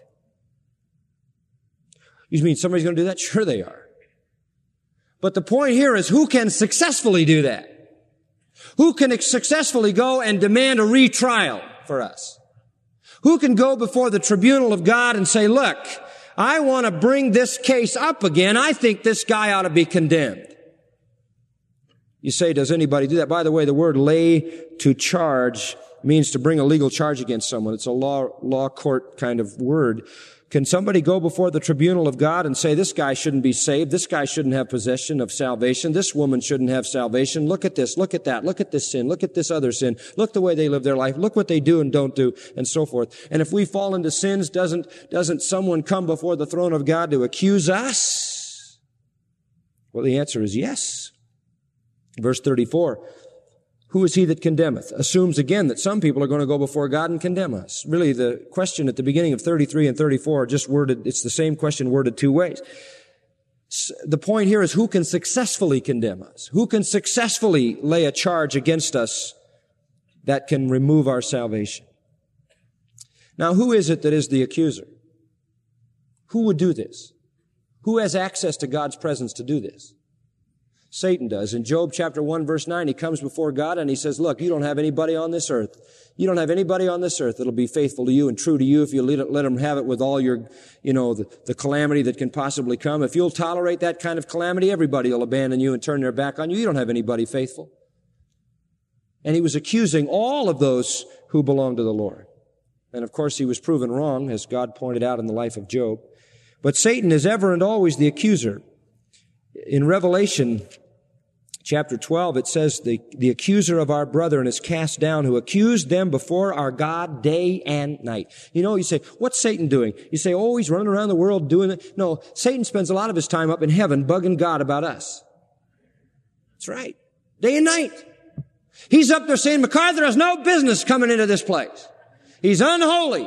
You mean somebody's going to do that? Sure they are. But the point here is, who can successfully do that? Who can successfully go and demand a retrial for us? Who can go before the tribunal of God and say, look, I want to bring this case up again. I think this guy ought to be condemned. You say, does anybody do that? By the way, the word lay to charge means to bring a legal charge against someone. It's a law, law court kind of word. Can somebody go before the tribunal of God and say, this guy shouldn't be saved, this guy shouldn't have possession of salvation, this woman shouldn't have salvation, look at this, look at that, look at this sin, look at this other sin, look the way they live their life, look what they do and don't do, and so forth. And if we fall into sins, doesn't, doesn't someone come before the throne of God to accuse us? Well, the answer is yes. Verse thirty-four. Who is he that condemneth? Assumes again that some people are going to go before God and condemn us. Really, the question at the beginning of thirty-three and thirty-four are just worded, it's the same question worded two ways. The point here is, who can successfully condemn us? Who can successfully lay a charge against us that can remove our salvation? Now, who is it that is the accuser? Who would do this? Who has access to God's presence to do this? Satan does. In Job chapter one verse nine, he comes before God and he says, look, you don't have anybody on this earth. You don't have anybody on this earth that'll be faithful to you and true to you if you let, it, let them have it with all your, you know, the, the calamity that can possibly come. If you'll tolerate that kind of calamity, everybody will abandon you and turn their back on you. You don't have anybody faithful. And he was accusing all of those who belong to the Lord. And of course, he was proven wrong, as God pointed out in the life of Job. But Satan is ever and always the accuser. In Revelation chapter twelve, it says, the, the accuser of our brethren is cast down, who accused them before our God day and night. You know, you say, what's Satan doing? You say, oh, he's running around the world doing it. No, Satan spends a lot of his time up in heaven bugging God about us. That's right. Day and night. He's up there saying, MacArthur has no business coming into this place. He's unholy.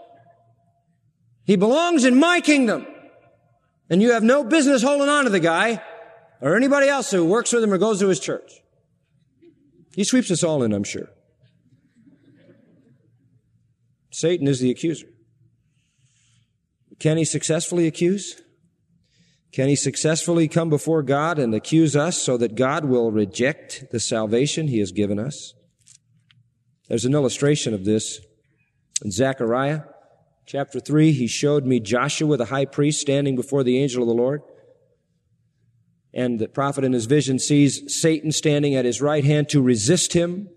He belongs in my kingdom. And you have no business holding on to the guy or anybody else who works with him or goes to his church. He sweeps us all in, I'm sure. Satan is the accuser. Can he successfully accuse? Can he successfully come before God and accuse us so that God will reject the salvation he has given us? There's an illustration of this in Zechariah chapter three. He showed me Joshua, the high priest, standing before the angel of the Lord. And the prophet in his vision sees Satan standing at his right hand to resist him.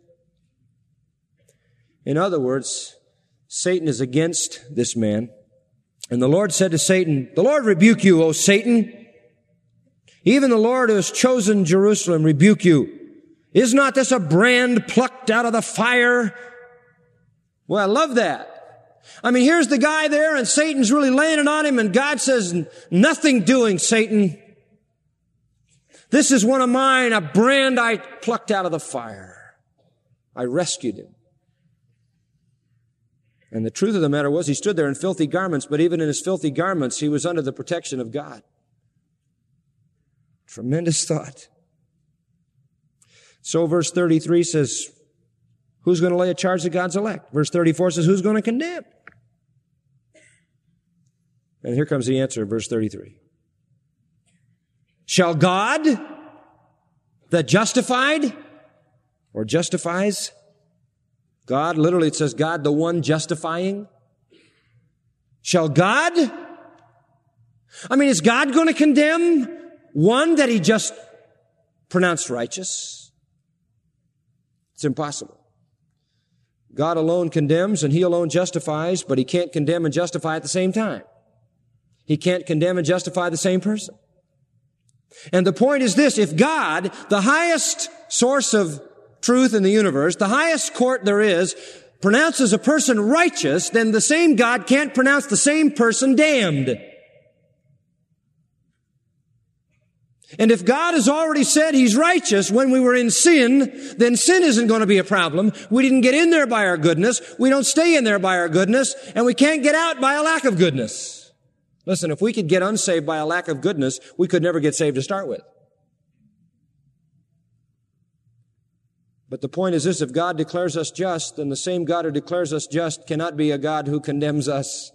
In other words, Satan is against this man. And the Lord said to Satan, the Lord rebuke you, O Satan. Even the Lord who has chosen Jerusalem rebuke you. Is not this a brand plucked out of the fire? Well, I love that. I mean, here's the guy there and Satan's really laying it on him and God says, nothing doing, Satan. This is one of mine, a brand I plucked out of the fire. I rescued him. And the truth of the matter was, he stood there in filthy garments, but even in his filthy garments, he was under the protection of God. Tremendous thought. So verse thirty-three says, who's going to lay a charge to God's elect? Verse thirty-four says, who's going to condemn? And here comes the answer, verse thirty-three. Shall God, that justified, or justifies, God, literally it says God, the one justifying, shall God, I mean, is God going to condemn one that he just pronounced righteous? It's impossible. God alone condemns and he alone justifies, but he can't condemn and justify at the same time. He can't condemn and justify the same person. And the point is this, if God, the highest source of truth in the universe, the highest court there is, pronounces a person righteous, then the same God can't pronounce the same person damned. And if God has already said he's righteous when we were in sin, then sin isn't going to be a problem. We didn't get in there by our goodness. We don't stay in there by our goodness. And we can't get out by a lack of goodness. Listen, if we could get unsaved by a lack of goodness, we could never get saved to start with. But the point is this, if God declares us just, then the same God who declares us just cannot be a God who condemns us.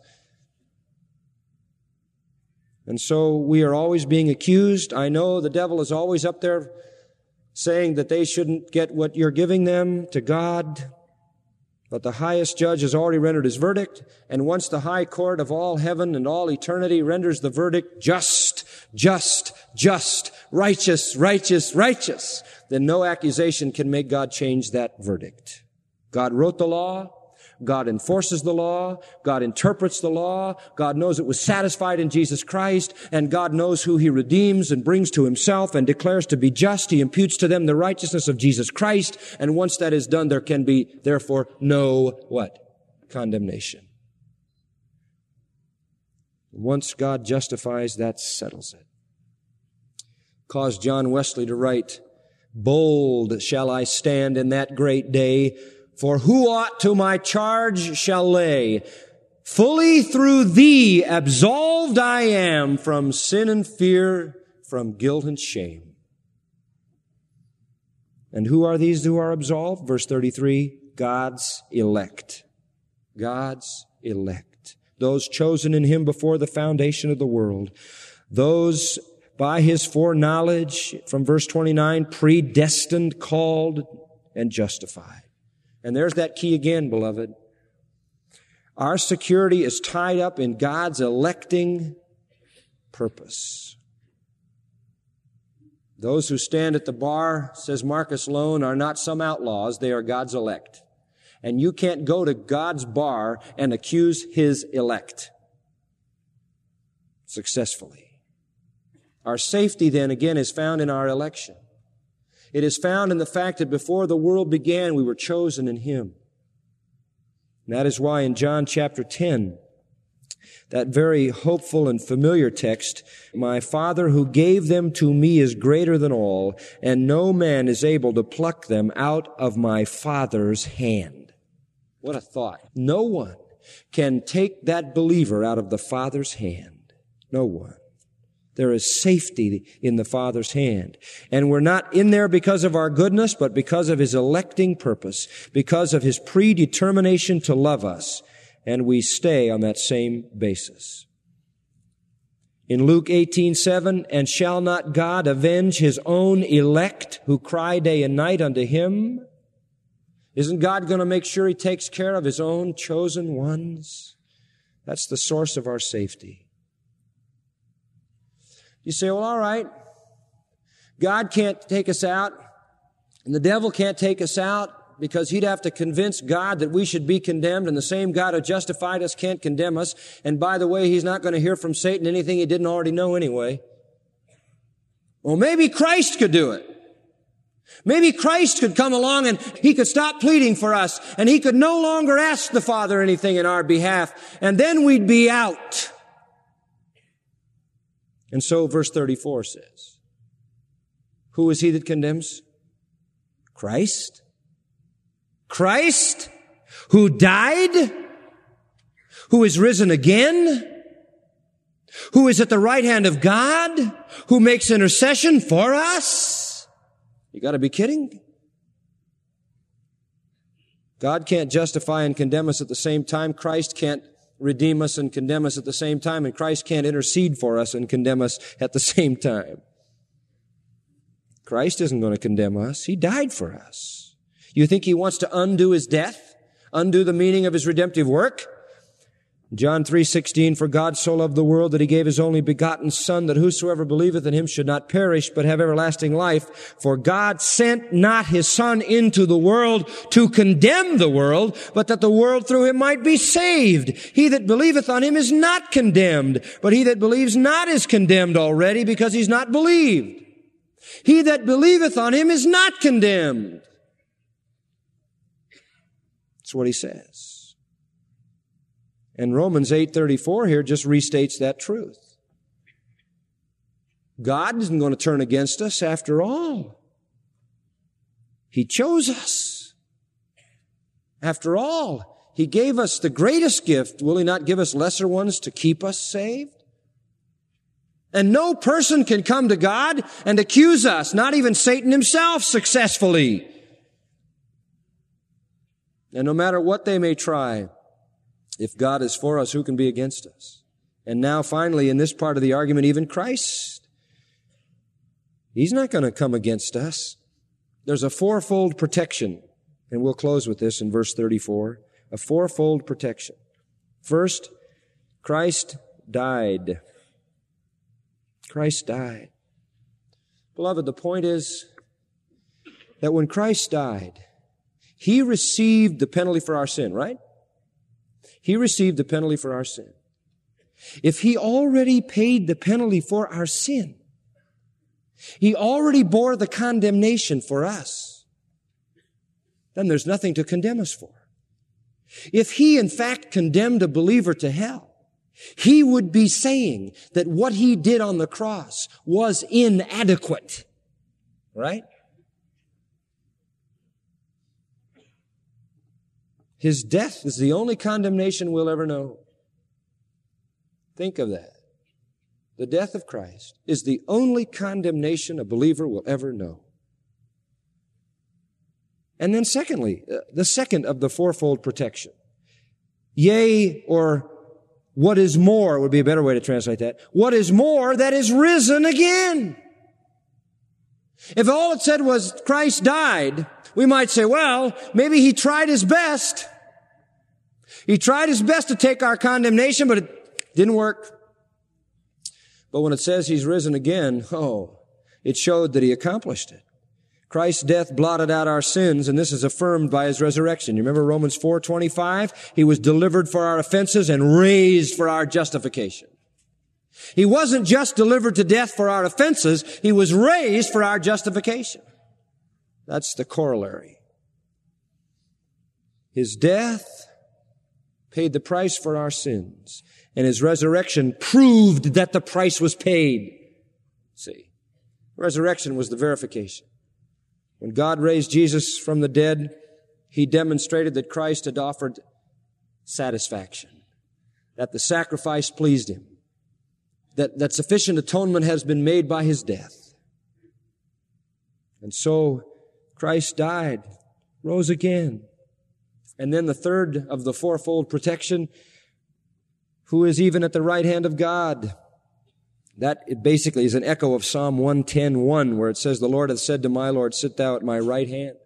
And so we are always being accused. I know the devil is always up there saying that they shouldn't get what you're giving them to God. But the highest judge has already rendered his verdict. And once the high court of all heaven and all eternity renders the verdict just, just, just, righteous, righteous, righteous, then no accusation can make God change that verdict. God wrote the law. God enforces the law. God interprets the law. God knows it was satisfied in Jesus Christ. And God knows who he redeems and brings to himself and declares to be just. He imputes to them the righteousness of Jesus Christ. And once that is done, there can be, therefore, no, what? Condemnation. Once God justifies, that settles it. Caused John Wesley to write, bold shall I stand in that great day, for who aught to my charge shall lay? Fully through thee absolved I am from sin and fear, from guilt and shame. And who are these who are absolved? Verse thirty-three, God's elect. God's elect. Those chosen in him before the foundation of the world. Those by his foreknowledge, from verse twenty-nine, predestined, called, and justified. And there's that key again, beloved. Our security is tied up in God's electing purpose. Those who stand at the bar, says Marcus Loan, are not some outlaws. They are God's elect. And you can't go to God's bar and accuse his elect successfully. Our safety then again is found in our election. It is found in the fact that before the world began, we were chosen in him. And that is why in John chapter ten, that very hopeful and familiar text, my Father who gave them to me is greater than all, and no man is able to pluck them out of my Father's hand. What a thought. No one can take that believer out of the Father's hand. No one. There is safety in the Father's hand. And we're not in there because of our goodness, but because of his electing purpose, because of his predetermination to love us. And we stay on that same basis. In Luke eighteen seven, and shall not God avenge his own elect who cry day and night unto him? Isn't God going to make sure he takes care of his own chosen ones? That's the source of our safety. You say, well, all right, God can't take us out, and the devil can't take us out because he'd have to convince God that we should be condemned, and the same God who justified us can't condemn us. And by the way, he's not going to hear from Satan anything he didn't already know anyway. Well, maybe Christ could do it. Maybe Christ could come along and he could stop pleading for us, and he could no longer ask the Father anything in our behalf, and then we'd be out. And so verse thirty-four says, who is he that condemns? Christ. Christ, who died, who is risen again, who is at the right hand of God, who makes intercession for us. You got to be kidding. God can't justify and condemn us at the same time. Christ can't redeem us and condemn us at the same time. And Christ can't intercede for us and condemn us at the same time. Christ isn't going to condemn us. He died for us. You think He wants to undo His death? Undo the meaning of His redemptive work? John three sixteen, for God so loved the world that He gave His only begotten Son, that whosoever believeth in Him should not perish, but have everlasting life. For God sent not His Son into the world to condemn the world, but that the world through Him might be saved. He that believeth on Him is not condemned, but he that believes not is condemned already, because he's not believed. He that believeth on Him is not condemned. That's what He says. And Romans eight thirty-four here just restates that truth. God isn't going to turn against us after all. He chose us. After all, He gave us the greatest gift. Will He not give us lesser ones to keep us saved? And no person can come to God and accuse us, not even Satan himself, successfully. And no matter what they may try, if God is for us, who can be against us? And now finally, in this part of the argument, even Christ, He's not going to come against us. There's a fourfold protection, and we'll close with this in verse thirty-four, a fourfold protection. First, Christ died. Christ died. Beloved, the point is that when Christ died, He received the penalty for our sin, right? He received the penalty for our sin. If He already paid the penalty for our sin, He already bore the condemnation for us, then there's nothing to condemn us for. If He in fact condemned a believer to hell, He would be saying that what He did on the cross was inadequate, right? His death is the only condemnation we'll ever know. Think of that. The death of Christ is the only condemnation a believer will ever know. And then secondly, the second of the fourfold protection. Yea, or what is more, would be a better way to translate that. What is more, that is risen again. If all it said was Christ died, we might say, well, maybe He tried His best. He tried His best to take our condemnation, but it didn't work. But when it says He's risen again, oh, it showed that He accomplished it. Christ's death blotted out our sins, and this is affirmed by His resurrection. You remember Romans four twenty-five? He was delivered for our offenses and raised for our justification. He wasn't just delivered to death for our offenses, He was raised for our justification. That's the corollary. His death paid the price for our sins, and His resurrection proved that the price was paid. See, resurrection was the verification. When God raised Jesus from the dead, He demonstrated that Christ had offered satisfaction, that the sacrifice pleased Him, that, that sufficient atonement has been made by His death. And so Christ died, rose again. And then the third of the fourfold protection, who is even at the right hand of God. That it basically is an echo of Psalm one ten one, where it says, the Lord hath said to my Lord, sit thou at my right hand.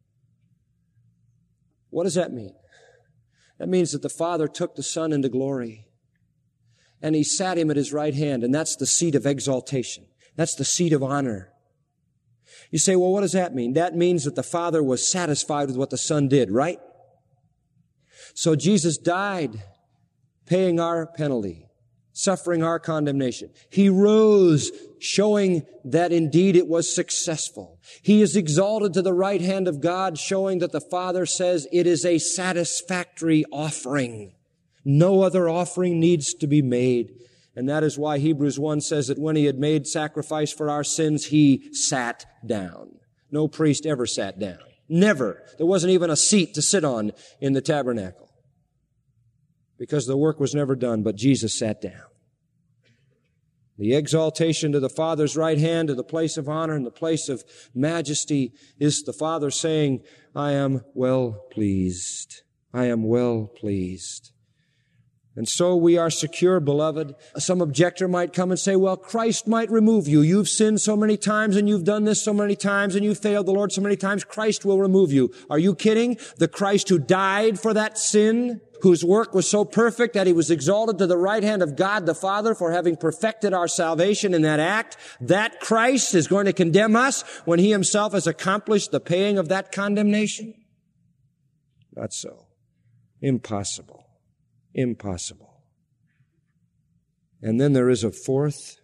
What does that mean? That means that the Father took the Son into glory, and He sat Him at His right hand, and that's the seat of exaltation. That's the seat of honor. You say, well, what does that mean? That means that the Father was satisfied with what the Son did, right? So Jesus died, paying our penalty, suffering our condemnation. He rose, showing that indeed it was successful. He is exalted to the right hand of God, showing that the Father says it is a satisfactory offering. No other offering needs to be made. And that is why Hebrews one says that when He had made sacrifice for our sins, He sat down. No priest ever sat down. Never. There wasn't even a seat to sit on in the tabernacle, because the work was never done, but Jesus sat down. The exaltation to the Father's right hand, to the place of honor and the place of majesty, is the Father saying, I am well pleased. I am well pleased. And so we are secure, beloved. Some objector might come and say, well, Christ might remove you. You've sinned so many times and you've done this so many times and you've failed the Lord so many times. Christ will remove you. Are you kidding? The Christ who died for that sin, whose work was so perfect that he was exalted to the right hand of God the Father for having perfected our salvation in that act, that Christ is going to condemn us when he himself has accomplished the paying of that condemnation? Not so. Impossible. Impossible. And then there is a fourth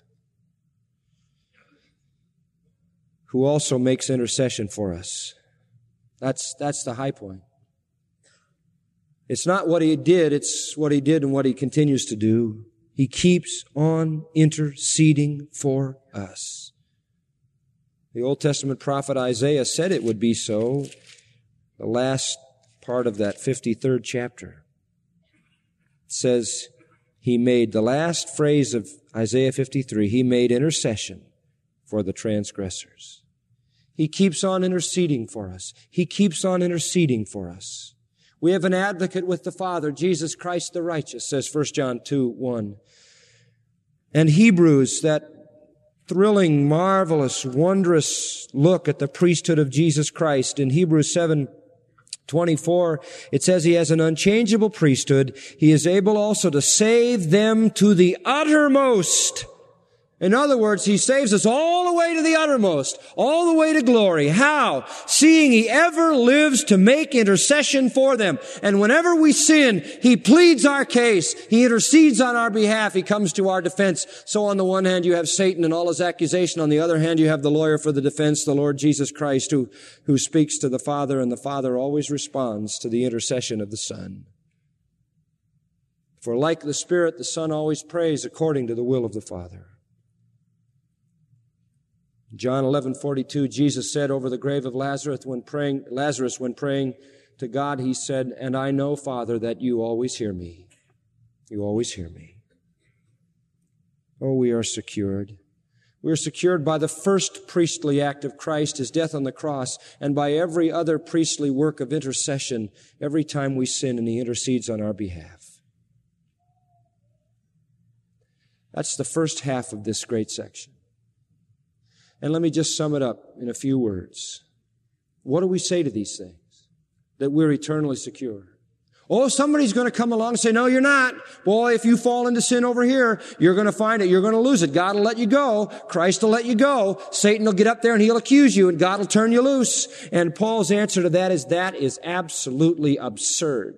who also makes intercession for us. That's, that's the high point. It's not what he did, it's what he did and what he continues to do. He keeps on interceding for us. The Old Testament prophet Isaiah said it would be so, the last part of that fifty-third chapter. Says he made, the last phrase of Isaiah fifty-three, he made intercession for the transgressors. He keeps on interceding for us. He keeps on interceding for us. We have an advocate with the Father, Jesus Christ the righteous, says First John two one. And Hebrews, that thrilling, marvelous, wondrous look at the priesthood of Jesus Christ in Hebrews seven twenty-four, it says he has an unchangeable priesthood. He is able also to save them to the uttermost. In other words, he saves us all the way to the uttermost, all the way to glory. How? Seeing he ever lives to make intercession for them. And whenever we sin, he pleads our case. He intercedes on our behalf. He comes to our defense. So on the one hand, you have Satan and all his accusation. On the other hand, you have the lawyer for the defense, the Lord Jesus Christ, who, who speaks to the Father, and the Father always responds to the intercession of the Son. For like the Spirit, the Son always prays according to the will of the Father. John eleven forty-two, Jesus said over the grave of Lazarus when praying, Lazarus when praying to God, he said, and I know, Father, that you always hear me. You always hear me. Oh, we are secured. We are secured by the first priestly act of Christ, his death on the cross, and by every other priestly work of intercession every time we sin and he intercedes on our behalf. That's the first half of this great section. And let me just sum it up in a few words. What do we say to these things? That we're eternally secure. Oh, somebody's going to come along and say, no, you're not. Boy, if you fall into sin over here, you're going to find it. You're going to lose it. God will let you go. Christ will let you go. Satan will get up there and he'll accuse you and God will turn you loose. And Paul's answer to that is, that is absolutely absurd.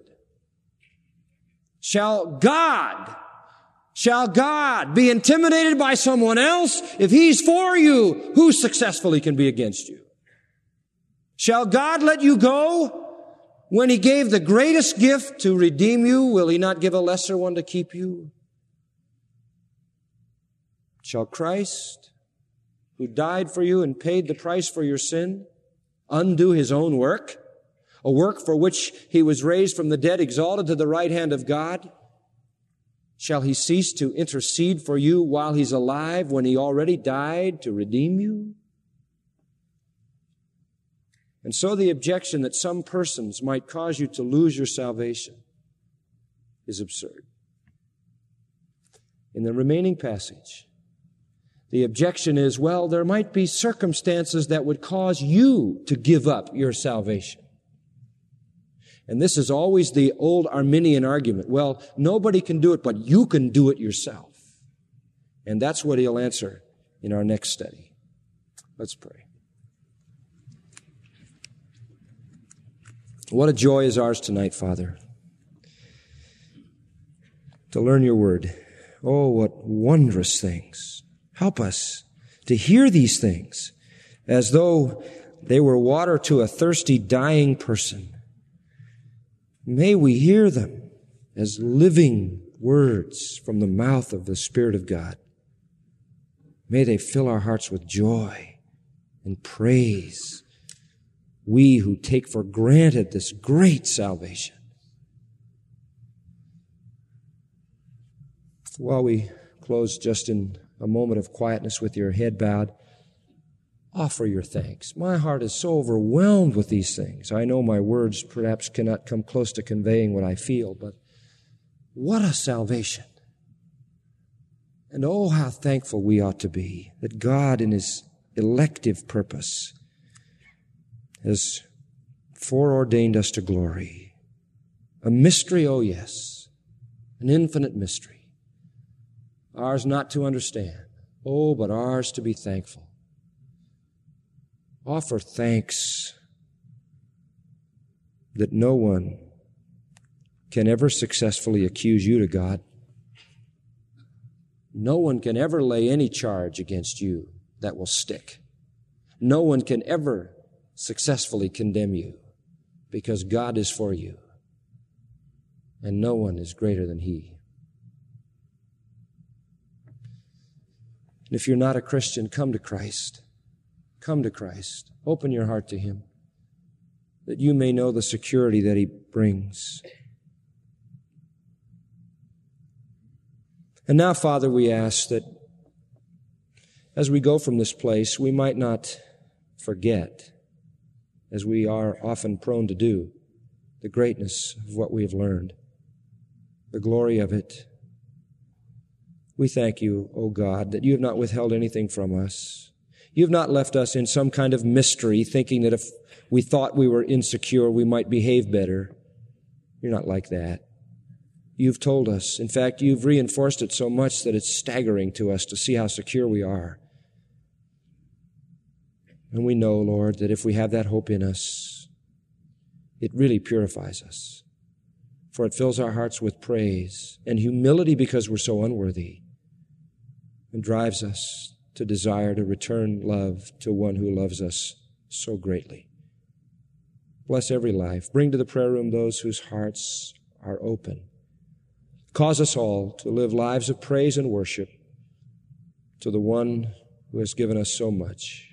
Shall God Shall God be intimidated by someone else? If he's for you, who successfully can be against you? Shall God let you go when he gave the greatest gift to redeem you? Will he not give a lesser one to keep you? Shall Christ, who died for you and paid the price for your sin, undo his own work? A work for which he was raised from the dead, exalted to the right hand of God? Shall he cease to intercede for you while he's alive when he already died to redeem you? And so the objection that some persons might cause you to lose your salvation is absurd. In the remaining passage, the objection is, well, there might be circumstances that would cause you to give up your salvation. And this is always the old Arminian argument. Well, nobody can do it, but you can do it yourself. And that's what he'll answer in our next study. Let's pray. What a joy is ours tonight, Father, to learn your word. Oh, what wondrous things. Help us to hear these things as though they were water to a thirsty, dying person. May we hear them as living words from the mouth of the Spirit of God. May they fill our hearts with joy and praise, we who take for granted this great salvation. While we close just in a moment of quietness with your head bowed, offer your thanks. My heart is so overwhelmed with these things. I know my words perhaps cannot come close to conveying what I feel, but what a salvation. And oh, how thankful we ought to be that God in His elective purpose has foreordained us to glory. A mystery, oh yes, an infinite mystery. Ours not to understand, oh, but ours to be thankful. Offer thanks that no one can ever successfully accuse you to God. No one can ever lay any charge against you that will stick. No one can ever successfully condemn you because God is for you, and no one is greater than He. And if you're not a Christian, come to Christ. Come to Christ. Open your heart to Him, that you may know the security that He brings. And now, Father, we ask that as we go from this place, we might not forget, as we are often prone to do, the greatness of what we have learned, the glory of it. We thank You, O God, that You have not withheld anything from us. You have not left us in some kind of mystery, thinking that if we thought we were insecure, we might behave better. You're not like that. You've told us. In fact, You've reinforced it so much that it's staggering to us to see how secure we are. And we know, Lord, that if we have that hope in us, it really purifies us. For it fills our hearts with praise and humility because we're so unworthy, and drives us to desire to return love to One who loves us so greatly. Bless every life. Bring to the prayer room those whose hearts are open. Cause us all to live lives of praise and worship to the One who has given us so much.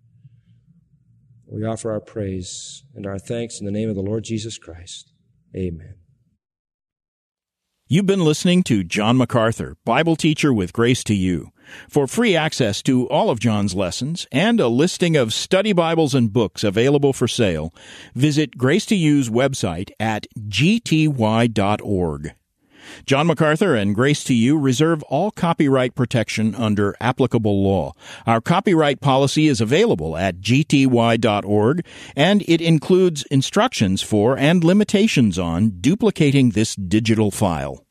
We offer our praise and our thanks in the name of the Lord Jesus Christ. Amen. You've been listening to John MacArthur, Bible teacher with Grace to You. For free access to all of John's lessons and a listing of study Bibles and books available for sale, visit Grace to You's website at g t y dot org. John MacArthur and Grace to You reserve all copyright protection under applicable law. Our copyright policy is available at g t y dot org, and it includes instructions for and limitations on duplicating this digital file.